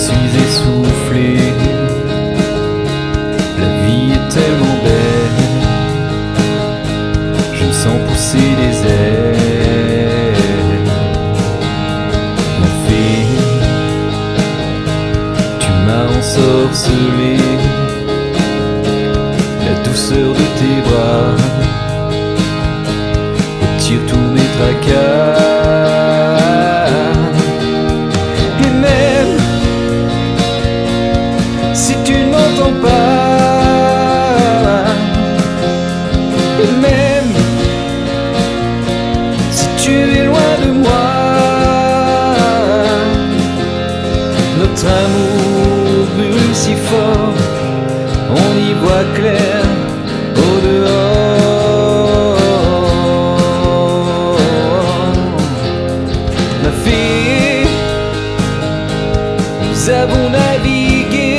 suis essoufflé. La vie est tellement belle, je me sens pousser des ailes. Ma fée, tu m'as ensorcelé. La douceur de tes bras retire tous mes tracas. Et même si tu ne m'entends pas, et même si tu es loin de moi, notre amour brûle si fort, on y voit clair au dehors. Ma fille, nous avons navigué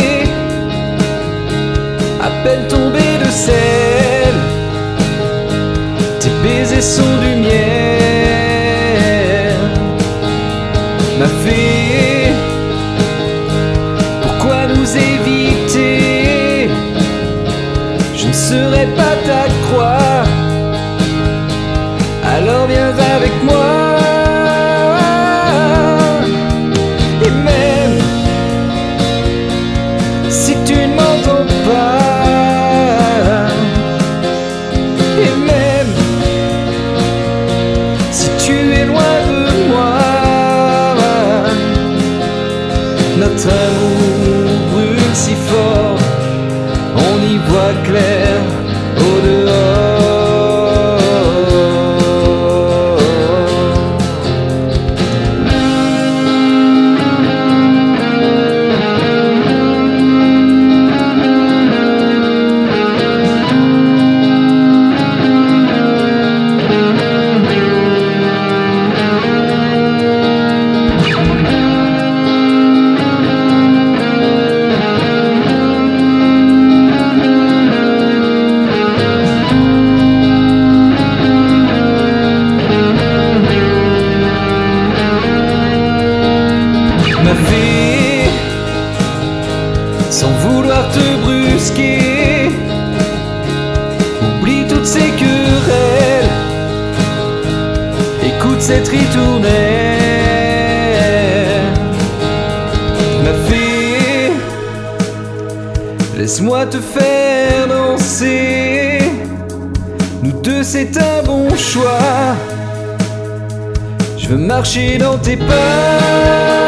à peine tombé de sel. Tes baisers sont du miel. Ma fille, pourquoi nous éviter? Je ne serai pas ta croix, alors viens avec moi. Et même si tu ne m'entends pas, et même si tu es loin de moi, notre amour brûle si fort, on y voit clair au dehors. Ma fille, sans vouloir te brusquer, oublie toutes ces querelles, écoute cette ritournelle. Ma fille, laisse-moi te faire danser, nous deux c'est un bon choix. Je veux marcher dans tes pas.